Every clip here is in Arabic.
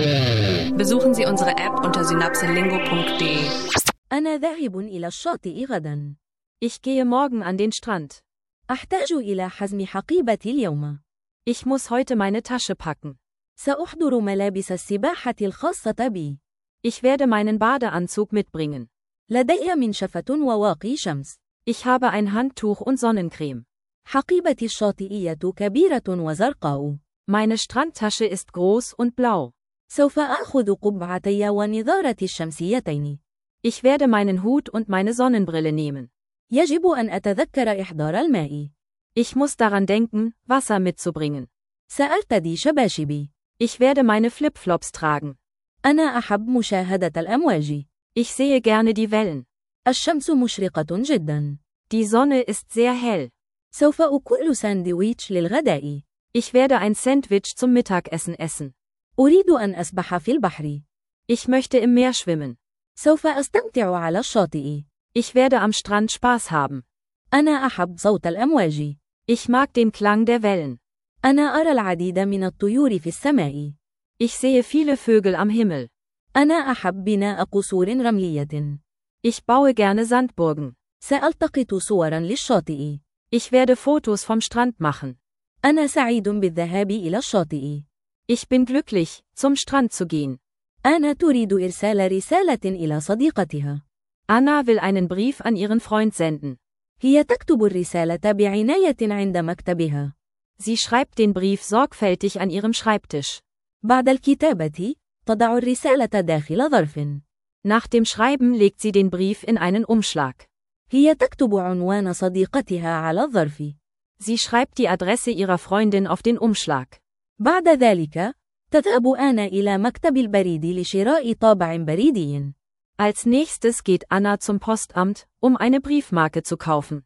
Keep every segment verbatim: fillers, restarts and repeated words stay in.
Besuchen Sie unsere App unter synapselingo punkt de. أنا ذاهب إلى الشاطئ غدا. Ich gehe morgen an den Strand. أحتاج إلى حزم حقيبتي اليوم. Ich muss heute meine Tasche packen. سأحضر ملابس السباحة الخاصة بي. Ich werde meinen Badeanzug mitbringen. لدي منشفة وواقي شمس. Ich habe ein Handtuch und Sonnencreme. حقيبتي الشاطئية كبيرة وزرقاء. Meine Strandtasche ist groß und blau. سوف آخذ قبعتي ونظارتي الشمسيتين. Ich werde meinen Hut und meine Sonnenbrille nehmen. يجب أن أتذكر إحضار الماء. Ich muss daran denken, Wasser mitzubringen. سأرتدي شباشبي. Ich werde meine Flipflops tragen. أنا أحب مشاهدة الأمواج. Ich sehe gerne die Wellen. الشمس مشرقة جدا. Die Sonne ist sehr hell. سوف أكل ساندويتش للغداء. Ich werde ein Sandwich zum Mittagessen essen. أريد أن أسبح في البحر. Ich möchte im Meer schwimmen. سوف أستمتع على الشاطئ. Ich werde am Strand Spaß haben. أنا أحب صوت الأمواج. Ich mag den Klang der Wellen. أنا أرى العديد من الطيور في السماء. Ich sehe viele Vögel am Himmel. أنا أحب بناء قصور رملية. Ich baue gerne Sandburgen. سألتقط صورا للشاطئ. Ich werde Fotos vom Strand machen. أنا سعيد بالذهاب إلى الشاطئ. Ich bin glücklich, zum Strand zu gehen. أنا تريد إرسال رسالة إلى صديقتها. Anna will einen Brief an ihren Freund senden. هي تكتب الرسالة بعناية عند مكتبها. Sie schreibt den Brief sorgfältig an ihrem Schreibtisch. بعد الكتابة، تضع الرسالة داخل ظرف. Nach dem Schreiben legt sie den Brief in einen Umschlag. هي تكتب عنوان صديقتها على الظرف. Sie schreibt die Adresse ihrer Freundin auf den Umschlag. بعد ذلك، تذهب آنا إلى مكتب البريد لشراء طابع بريدي. Als nächstes geht Anna zum Postamt, um eine Briefmarke zu kaufen.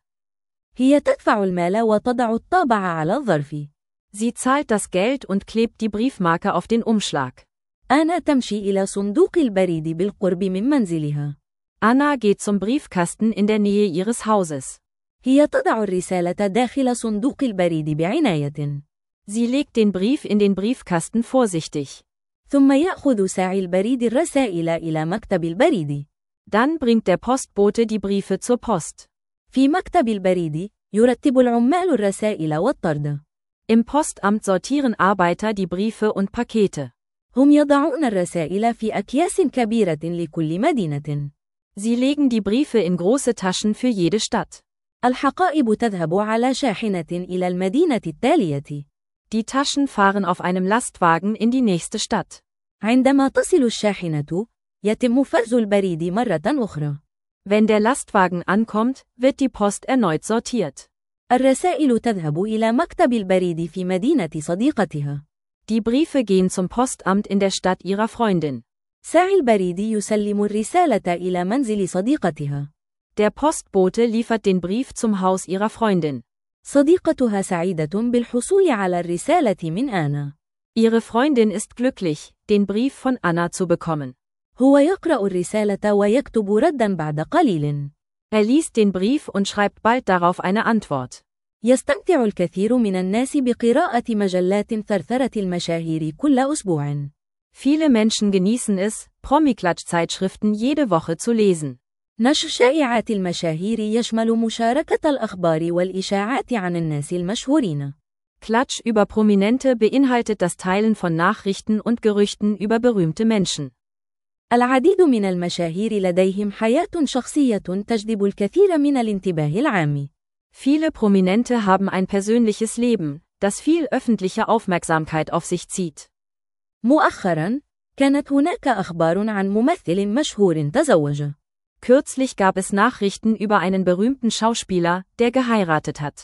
هي تدفع المال وتضع الطابع على الظرف. Sie zahlt das Geld und klebt die Briefmarke auf den Umschlag. آنا تمشي إلى صندوق البريد بالقرب من منزلها. Anna geht zum Briefkasten in der Nähe ihres Hauses. هي تضع الرسالة داخل صندوق البريد بعناية. Sie legt den Brief in den Briefkasten vorsichtig. ثم يأخذ ساعي البريد الرسائل إلى مكتب البريد. Dann bringt der Postbote die Briefe zur Post. في مكتب البريد، يرتب العمال الرسائل والطرد. Im Postamt sortieren Arbeiter die Briefe und Pakete. هم يضعون الرسائل في أكياس كبيرة لكل مدينة. Sie legen die Briefe in große Taschen für jede Stadt. الحقائب تذهب على شاحنة إلى المدينة التالية. Die Taschen fahren auf einem Lastwagen in die nächste Stadt. عندما تصل الشاحنة، يتم فرز البريد مرة أخرى. Wenn der Lastwagen ankommt, wird die Post erneut sortiert. الرسائل تذهب إلى مكتب البريد في مدينة صديقتها. Die Briefe gehen zum Postamt in der Stadt ihrer Freundin. ساعي البريد يسلم الرسالة إلى منزل صديقتها. Der Postbote liefert den Brief zum Haus ihrer Freundin. صديقتها سعيدة بالحصول على الرسالة من آنا. Ihre Freundin ist glücklich, den Brief von Anna zu bekommen. هو يقرأ الرسالة ويكتب ردًا بعد قليل. Er liest den Brief und schreibt bald darauf eine Antwort. يستمتع الكثير من الناس بقراءة مجلات ثرثرة المشاهير كل أسبوع. Viele Menschen genießen es, Promi-Klatsch-Zeitschriften jede Woche zu lesen. نشر شائعات المشاهير يشمل مشاركة الأخبار والإشاعات عن الناس المشهورين. Klatsch über Prominente beinhaltet das Teilen von Nachrichten und Gerüchten über berühmte Menschen. العديد من المشاهير لديهم حياة شخصية تجذب الكثير من الانتباه العام. Viele Prominente haben ein persönliches Leben, das viel öffentliche Aufmerksamkeit auf sich zieht. مؤخراً، كانت هناك أخبار عن ممثل مشهور تزوج. Kürzlich gab es Nachrichten über einen berühmten Schauspieler, der geheiratet hat.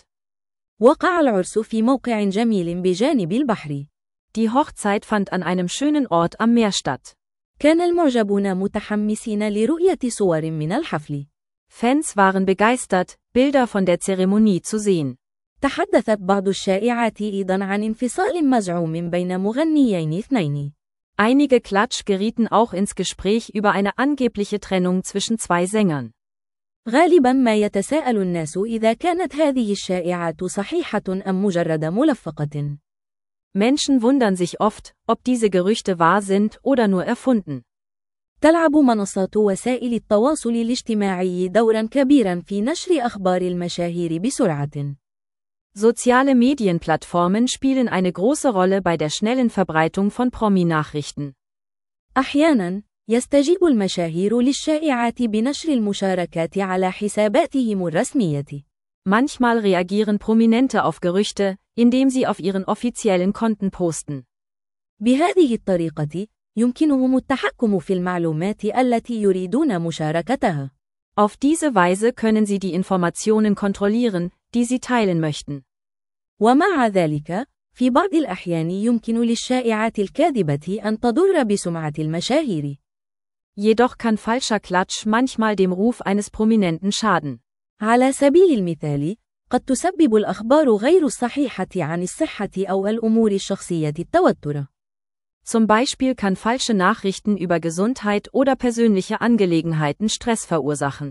وقع العرس في موقع جميل بجانب البحر. Die Hochzeit fand an einem schönen Ort am Meer statt. كان المعجبون متحمسين لرؤية صور من الحفل. Fans waren begeistert, Bilder von der Zeremonie zu sehen. تحدثت بعض الشائعات أيضاً عن انفصال مزعوم بين مغنيين اثنين. Einige Klatsch gerieten auch ins Gespräch über eine angebliche Trennung zwischen zwei Sängern. غالباً ما يتساءل الناس إذا كانت هذه الشائعات صحيحة أم مجرد ملفقة. Menschen wundern sich oft, ob diese Gerüchte wahr sind oder nur erfunden. تلعب منصات وسائل التواصل الاجتماعي دورا كبيرا في نشر أخبار المشاهير بسرعة. Soziale Medienplattformen spielen eine große Rolle bei der schnellen Verbreitung von Promi-Nachrichten. أحيانا، يستجيب المشاهير للشائعات بنشر المشاركات على حساباتهم الرسمية. Manchmal reagieren Prominente auf Gerüchte, indem sie auf ihren offiziellen Konten posten. بهذه الطريقة، يمكنهم التحكم في المعلومات التي يريدون مشاركتها. Auf diese Weise können sie die Informationen kontrollieren, die sie teilen möchten. ومع ذلك، في بعض الأحيان يمكن للشائعات الكاذبة أن تضر بسمعة المشاهير. Jedoch kann falscher Klatsch manchmal dem Ruf eines Prominenten schaden. على سبيل المثال، قد تسبب الأخبار غير الصحيحة عن الصحة أو الأمور الشخصية التوتر. Zum Beispiel kann falsche Nachrichten über Gesundheit oder persönliche Angelegenheiten Stress verursachen.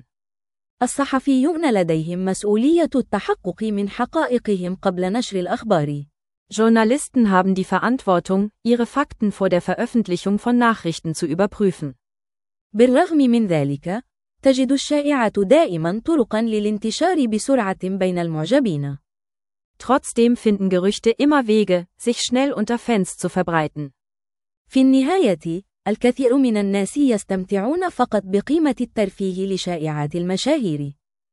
الصحفيون لديهم مسؤولية التحقق من حقائقهم قبل نشر الأخبار. Journalisten haben die Verantwortung, ihre Fakten vor der Veröffentlichung von Nachrichten zu überprüfen. بالرغم من ذلك، تجد الشائعات دائما طرقا للانتشار بسرعة بين المعجبين. Trotzdem finden Gerüchte immer Wege, sich schnell unter Fans zu verbreiten. في النهاية، الكثير من الناس يستمتعون فقط بقيمة الترفيه لشائعات المشاهير.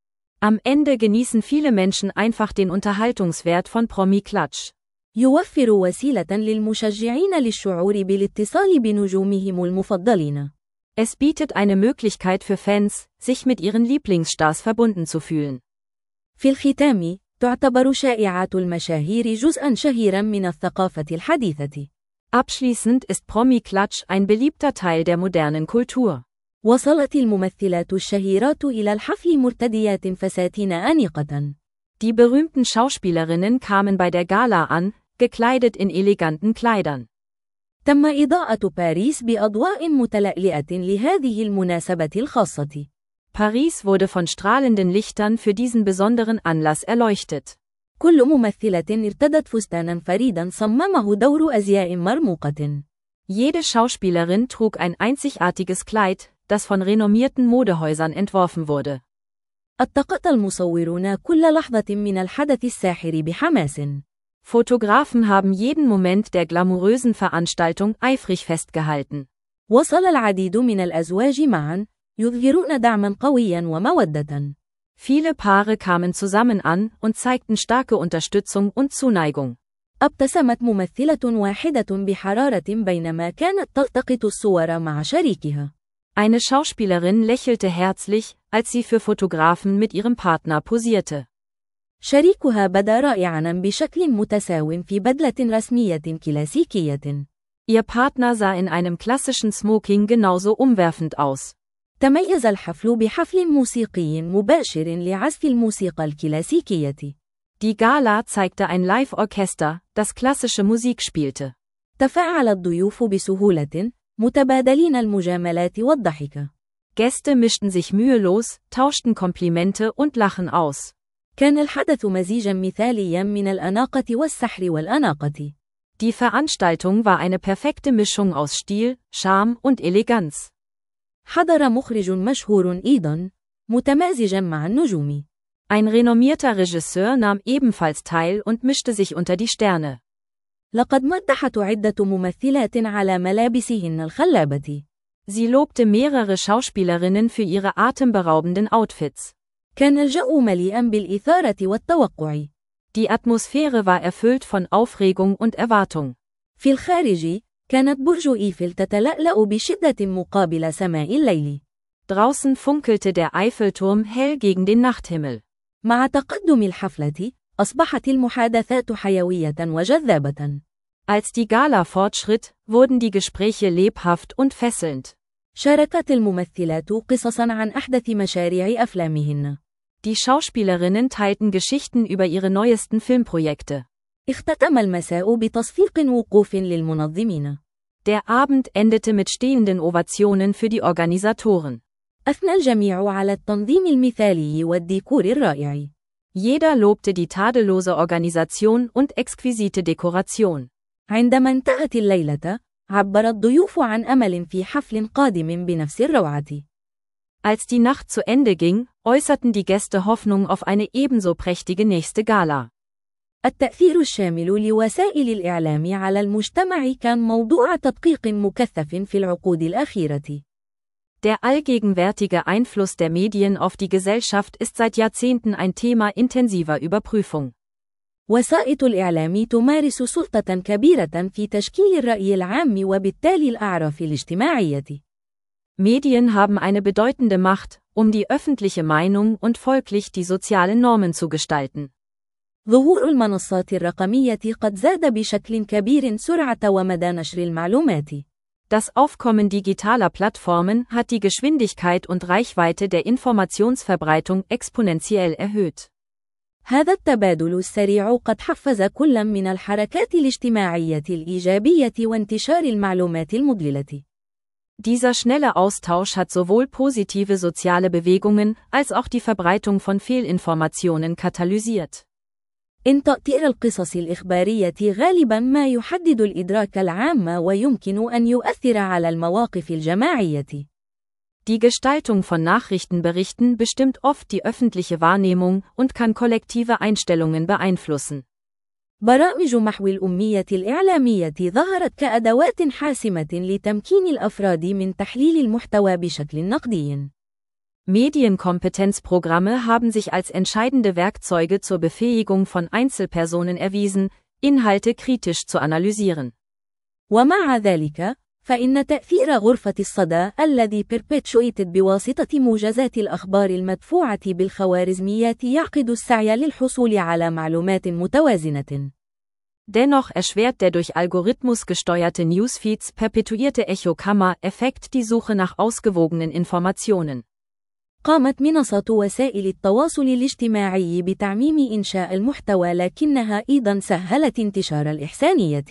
Am Ende genießen viele Menschen einfach den Unterhaltungswert von Promi-Klatsch. يوفر وسيلة للمشجعين للشعور بالاتصال بنجومهم المفضلين. Es bietet eine Möglichkeit für Fans, sich mit ihren Lieblingsstars verbunden zu fühlen. في الختام، تعتبر شائعات المشاهير جزءاً شهيراً من الثقافة الحديثة. Abschließend ist Promi-Klatsch ein beliebter Teil der modernen Kultur. وصلت الممثلات الشهيرات إلى الحفل مرتديات فساتين أنيقة. Die berühmten Schauspielerinnen kamen bei der Gala an, gekleidet in eleganten Kleidern. تم إضاءة باريس بأضواء متلألئة لهذه المناسبة الخاصة. Paris wurde von strahlenden Lichtern für diesen besonderen Anlass erleuchtet. كل ممثلة ارتدت فستاناً فريداً صممه دور أزياء مرموقة. Jede Schauspielerin trug ein einzigartiges Kleid, das von renommierten Modehäusern entworfen wurde. التقط المصورون كل لحظة من الحدث الساحر بحماس. Fotografen haben jeden Moment der glamourösen Veranstaltung eifrig festgehalten. وصل العديد من الأزواج معاً، يظهرون دعماً قوياً ومودة. Viele Paare kamen zusammen an und zeigten starke Unterstützung und Zuneigung. ابتسمت ممثلة واحدة بحرارة بينما كانت تلتقط الصور مع شريكها. Eine Schauspielerin lächelte herzlich, als sie für Fotografen mit ihrem Partner posierte. شريكها بدا رائعاً بشكل متساو في بدلة رسمية كلاسيكية. Ihr Partner sah in einem klassischen Smoking genauso umwerfend aus. تميز الحفل بحفل موسيقي مباشر لعزف الموسيقى الكلاسيكية. Die Gala zeigte ein Live-Orchester, das klassische Musik spielte. تفاعل الضيوف بسهولة، متبادلين المجاملات والضحك. Gäste mischten sich mühelos, tauschten Komplimente und Lachen aus. كان الحدث مزيجاً مثالياً من الأناقة والسحر والأناقة. Die Veranstaltung war eine perfekte Mischung aus Stil, Charme und Eleganz. حضر مخرج مشهور أيضاً، متمازجاً مع النجوم. Ein renommierter Regisseur nahm ebenfalls teil und mischte sich unter die Sterne. لقد مدحت عدة ممثلات على ملابسهن الخلابة. Sie lobte mehrere Schauspielerinnen für ihre atemberaubenden Outfits. كان الجو مليئاً بالإثارة والتوقع. Die Atmosphäre war erfüllt von Aufregung und Erwartung. في الخارج، كانت برج إيفل تتلألأ بشدة مقابل سماء الليل. Draußen funkelte der Eiffelturm hell gegen den Nachthimmel. مع تقدم الحفلة، أصبحت المحادثات حيوية وجذابة. Als die Gala fortschritt, wurden die Gespräche lebhaft und fesselnd. شاركت الممثلات قصصاً عن أحدث مشاريع أفلامهن. Die Schauspielerinnen teilten Geschichten über ihre neuesten Filmprojekte. اختتم المساء بتصفيق وقوف للمنظمين. Der Abend endete mit stehenden Ovationen für die Organisatoren. أثنى الجميع على التنظيم المثالي والديكور الرائع. Jeder lobte die tadellose Organisation und exquisite Dekoration. عندما انتهت الليلة، عبر الضيوف عن أمل في حفل قادم بنفس الروعة. Als die Nacht zu Ende ging, äußerten die Gäste Hoffnung auf eine ebenso prächtige nächste Gala. التأثير الشامل لوسائل الإعلام على المجتمع كان موضوع تدقيق مكثف في العقود الأخيرة. Der allgegenwärtige Einfluss der Medien auf die Gesellschaft ist seit Jahrzehnten ein Thema intensiver Überprüfung. وسائط الإعلام تمارس سلطة كبيرة في تشكيل الرأي العام وبالتالي الأعراف الاجتماعية. Medien haben eine bedeutende Macht, um die öffentliche Meinung und folglich die sozialen Normen zu gestalten. ظهور المنصات الرقمية قد زاد بشكل كبير سرعة ومدى نشر المعلومات. Das Aufkommen digitaler Plattformen hat die Geschwindigkeit und Reichweite der Informationsverbreitung exponentiell erhöht. هذا التبادل السريع قد حفز كل من الحركات الاجتماعية الإيجابية وانتشار المعلومات المضللة. Dieser schnelle Austausch hat sowohl positive soziale Bewegungen als auch die Verbreitung von Fehlinformationen katalysiert. إن تأثير القصص الإخبارية غالباً ما يحدد الإدراك العام ويمكن أن يؤثر على المواقف الجماعية. Die Gestaltung von Nachrichtenberichten bestimmt oft die öffentliche Wahrnehmung und kann kollektive Einstellungen beeinflussen. برامج محو الأمية الإعلامية ظهرت كأدوات حاسمة لتمكين الأفراد من تحليل المحتوى بشكل نقدي. Medienkompetenzprogramme haben sich als entscheidende Werkzeuge zur Befähigung von Einzelpersonen erwiesen, Inhalte kritisch zu analysieren. ومع ذلك، فإن تأثير غرفة الصدى الذي perpetuated بواسطة موجزات الأخبار المدفوعة بالخوارزميات يعقد السعي للحصول على معلومات متوازنة. Dennoch erschwert der durch Algorithmus gesteuerte Newsfeeds perpetuierte Echokammer-Effekt die Suche nach ausgewogenen Informationen. قامت منصات وسائل التواصل الاجتماعي بتعميم إنشاء المحتوى لكنها أيضاً سهلت انتشار الإحسانية.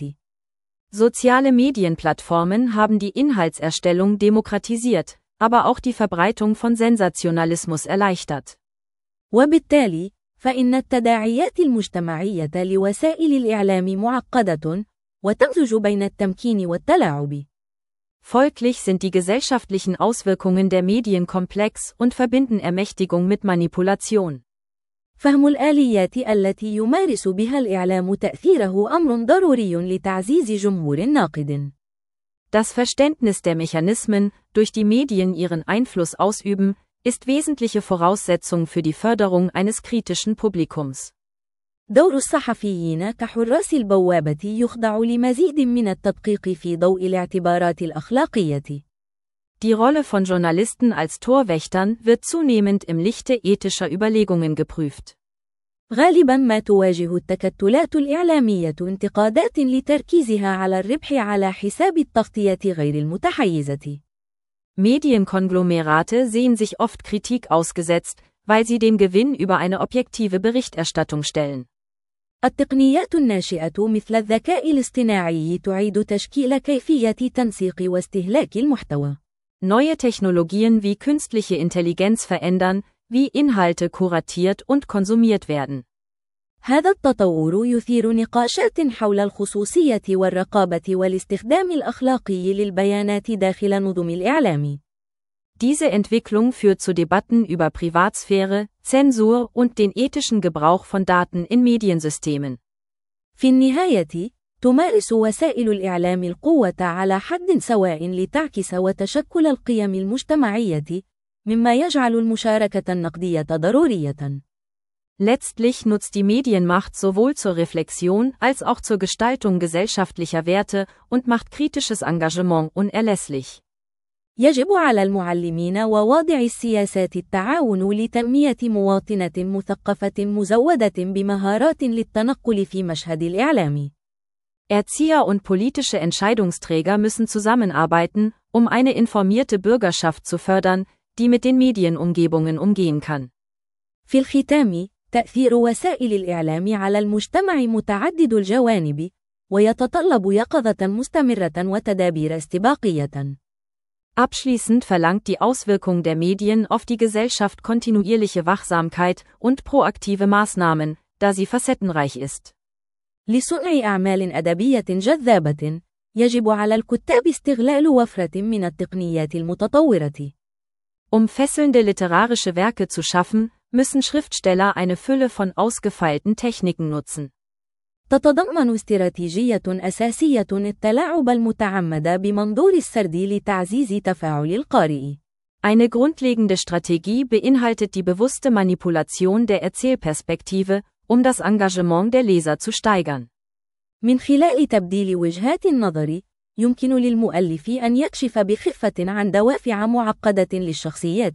Soziale Medienplattformen haben die Inhaltserstellung demokratisiert, aber auch die Verbreitung von Sensationalismus erleichtert. وبالتالي، فإن التداعيات المجتمعية لوسائل الإعلام معقدة، وتمزج بين التمكين والتلاعب. Folglich sind die gesellschaftlichen Auswirkungen der Medien komplex und verbinden Ermächtigung mit Manipulation. فهم الآليات التي يمارس بها الإعلام تأثيره أمر ضروري لتعزيز جمهور ناقد. Das Verständnis der Mechanismen, durch die Medien ihren Einfluss ausüben, ist wesentliche Voraussetzung für die Förderung eines kritischen Publikums. دور الصحفيين كحراس البوابة يخضع لمزيد من التدقيق في ضوء الاعتبارات الأخلاقية. Die Rolle von Journalisten als Torwächtern wird zunehmend im Lichte ethischer Überlegungen geprüft. غالباً ما تواجه التكتلات الإعلامية انتقادات لتركيزها على الربح على حساب التغطية غير المتحيزة. Medienkonglomerate sehen sich oft Kritik ausgesetzt, weil sie dem Gewinn über eine objektive Berichterstattung stellen. التقنيات الناشئة مثل الذكاء الاصطناعي تعيد تشكيل كيفية تنسيق واستهلاك المحتوى. Neue Technologien wie künstliche Intelligenz verändern, wie Inhalte kuratiert und konsumiert werden. هذا التطور يثير نقاشات حول الخصوصية والرقابة والاستخدام الأخلاقي للبيانات داخل نظم الإعلام. Diese Entwicklung führt zu Debatten über Privatsphäre, Zensur und den ethischen Gebrauch von Daten in Mediensystemen. في النهاية، تمارس وسائل الإعلام القوة على حد سواء لتعكس وتشكل القيم المجتمعية، مما يجعل المشاركة النقدية ضرورية. Letztlich nutzt die Medienmacht sowohl zur Reflexion als auch zur Gestaltung gesellschaftlicher Werte und macht kritisches Engagement unerlässlich. يجب على المعلمين وواضع السياسات التعاون لتنمية مواطنة مثقفة مزودة بمهارات للتنقل في مشهد الإعلام. Erzieher und politische Entscheidungsträger müssen zusammenarbeiten, um eine informierte Bürgerschaft zu fördern, die mit den Medienumgebungen umgehen kann. في الختام، تأثير وسائل الإعلام على المجتمع متعدد الجوانب، ويتطلب يقظة مستمرة وتدابير استباقية. Abschließend verlangt die Auswirkung der Medien auf die Gesellschaft kontinuierliche Wachsamkeit und proaktive Maßnahmen, da sie facettenreich ist. لصنع أعمال أدبية جذابة، يجب على الكتاب استغلال وفرة من التقنيات المتطورة. Um fesselnde literarische Werke zu schaffen, müssen Schriftsteller eine Fülle von ausgefeilten Techniken nutzen. تتضمن استراتيجية أساسية التلاعب المتعمد بمنظور السرد لتعزيز تفاعل القارئ. Eine grundlegende Strategie beinhaltet die bewusste Manipulation der Erzählperspektive, um das Engagement der Leser zu steigern. من خلال تبديل وجهات النظر، يمكن للمؤلف أن يكشف بخفة عن دوافع معقدة للشخصيات.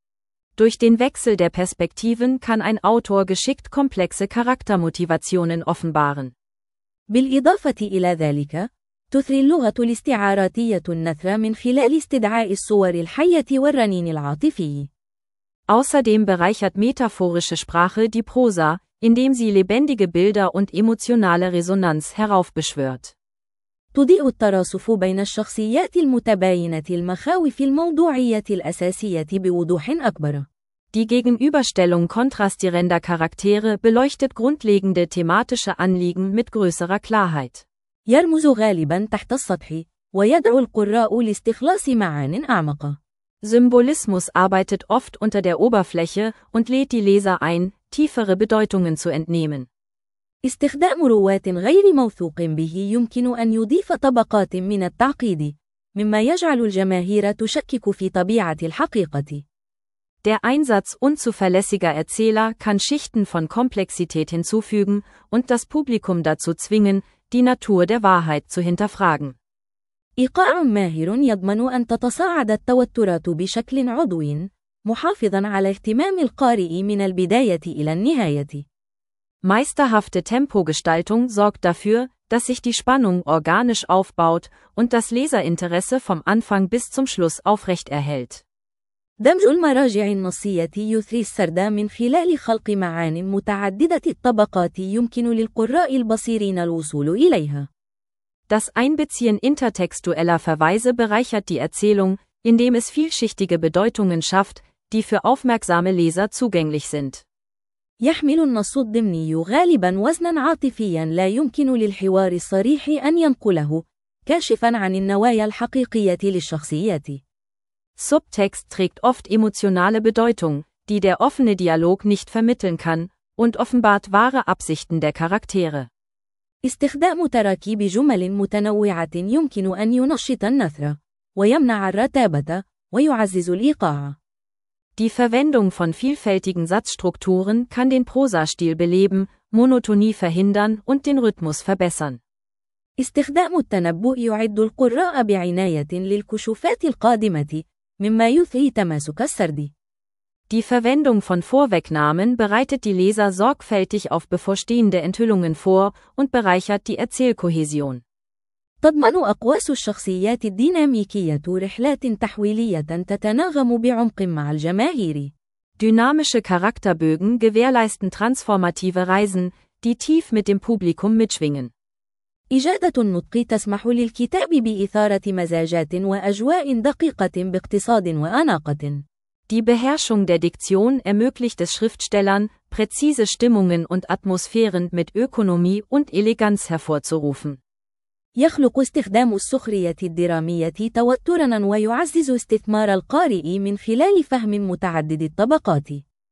Durch den Wechsel der Perspektiven kann ein Autor geschickt komplexe Charaktermotivationen offenbaren. بالإضافة إلى ذلك، تثري اللغة الاستعاراتية النثر من خلال استدعاء الصور الحية والرنين العاطفي. Außerdem bereichert metaphorische Sprache die Prosa, indem sie lebendige Bilder und emotionale Resonanz heraufbeschwört. تضيء التراصف بين الشخصيات المتباينة المخاوف الموضوعية الأساسية بوضوح أكبر. Die Gegenüberstellung kontrastierender Charaktere beleuchtet grundlegende thematische Anliegen mit größerer Klarheit. يرمز غالباً تحت السطح، ويدعو القراء لاستخلاص معان أعمق. Symbolismus arbeitet oft unter der Oberfläche und lädt die Leser ein, tiefere Bedeutungen zu entnehmen. استخدام رواة غير موثوق به يمكن أن يضيف طبقات من التعقيد، مما يجعل الجماهير تشكك في طبيعة الحقيقة. Der Einsatz unzuverlässiger Erzähler kann Schichten von Komplexität hinzufügen und das Publikum dazu zwingen, die Natur der Wahrheit zu hinterfragen. إيقاع ماهر يضمن أن تتصاعد التوترات بشكل عضوي، محافظاً على اهتمام القارئ من البداية إلى النهاية. Meisterhafte Tempogestaltung sorgt dafür, dass sich die Spannung organisch aufbaut und das Leserinteresse vom Anfang bis zum Schluss aufrechterhält. دمج المراجع النصية يثري السرد من خلال خلق معان متعددة الطبقات يمكن للقراء البصيرين الوصول إليها. Das Einbeziehen intertextueller Verweise bereichert die Erzählung, indem es vielschichtige Bedeutungen schafft, die für aufmerksame Leser zugänglich sind. يحمل النص الضمني غالباً وزناً عاطفياً لا يمكن للحوار الصريح أن ينقله، كاشفاً عن النوايا الحقيقية للشخصيات. Subtext trägt oft emotionale Bedeutung, die der offene Dialog nicht vermitteln kann, und offenbart wahre Absichten der Charaktere. استخدام تراكيب جمل متنوعة يمكن أن ينشط النثر، ويمنع الرتابة، ويعزز الإيقاع. Die Verwendung von vielfältigen Satzstrukturen kann den Prosastil beleben, Monotonie verhindern und den Rhythmus verbessern. استخدام التنبؤ يعد القراء بعناية للكشوفات القادمة، مما يثري تماسك السرد. Die Verwendung von Vorwegnahmen bereitet die Leser sorgfältig auf bevorstehende Enthüllungen vor und bereichert die Erzählkohäsion. تضمن أقواس الشخصيات الديناميكية رحلات تحويلية تتناغم بعمق مع الجماهير. Dynamische Charakterbögen gewährleisten transformative Reisen, die tief mit dem Publikum mitschwingen. إجادة النطق تسمح للكتاب بإثارة مزاجات وأجواء دقيقة باقتصاد وأناقة. Die Beherrschung der Diktion ermöglicht es Schriftstellern, präzise Stimmungen und Atmosphären mit Ökonomie und Eleganz hervorzurufen. يخلق استخدام السخرية الدرامية توتراً ويعزز استثمار القارئ من خلال فهم متعدد الطبقات.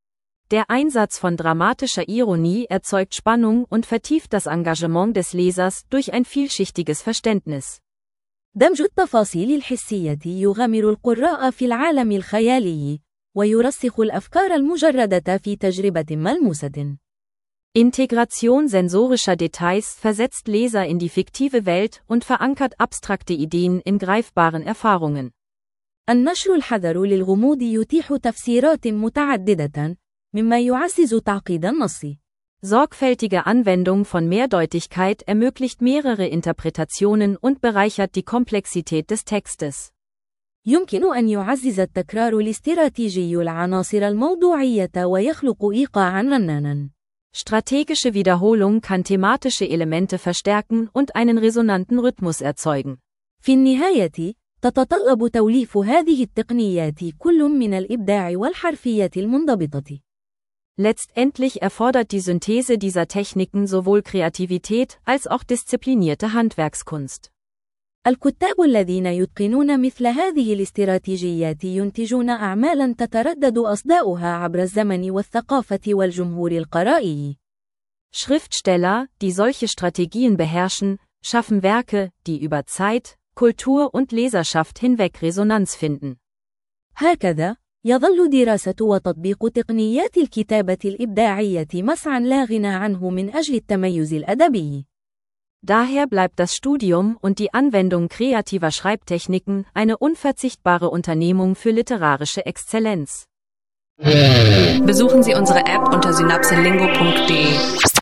Der Einsatz von dramatischer Ironie erzeugt Spannung und vertieft das Engagement des Lesers durch ein vielschichtiges Verständnis. دمج التفاصيل الحسية يغمر القراء في العالم الخيالي، ويرسخ الأفكار المجردة في تجربة ملموسة. Integration sensorischer Details versetzt Leser in die fiktive Welt und verankert abstrakte Ideen in greifbaren Erfahrungen. النشر الحذر للغموض يتيح تفسيرات متعددة، مما يعزز تعقيد النص. Sorgfältige Anwendung von Mehrdeutigkeit ermöglicht mehrere Interpretationen und bereichert die Komplexität des Textes. يمكن أن يعزز التكرار الاستراتيجي العناصر الموضوعية ويخلق إيقاعاً رناناً. Strategische Wiederholung kann thematische Elemente verstärken und einen resonanten Rhythmus erzeugen. في النهاية، تتطلب توليف هذه التقنيات كل من الإبداع والحرفية المنضبطة. Letztendlich erfordert die Synthese dieser Techniken sowohl Kreativität als auch disziplinierte Handwerkskunst. الكتاب الذين يتقنون مثل هذه الاستراتيجيات ينتجون أعمالاً تتردد أصداؤها عبر الزمن والثقافة والجمهور القرائي. Schriftsteller, die solche Strategien beherrschen, schaffen Werke, die über Zeit, Kultur und Leserschaft hinweg Resonanz finden. هكذا، يظل دراسة وتطبيق تقنيات الكتابة الإبداعية مسعاً لا غنى عنه من أجل التميز الأدبي. Daher bleibt das Studium und die Anwendung kreativer Schreibtechniken eine unverzichtbare Unternehmung für literarische Exzellenz. Besuchen Sie unsere App unter synapselingo punkt de.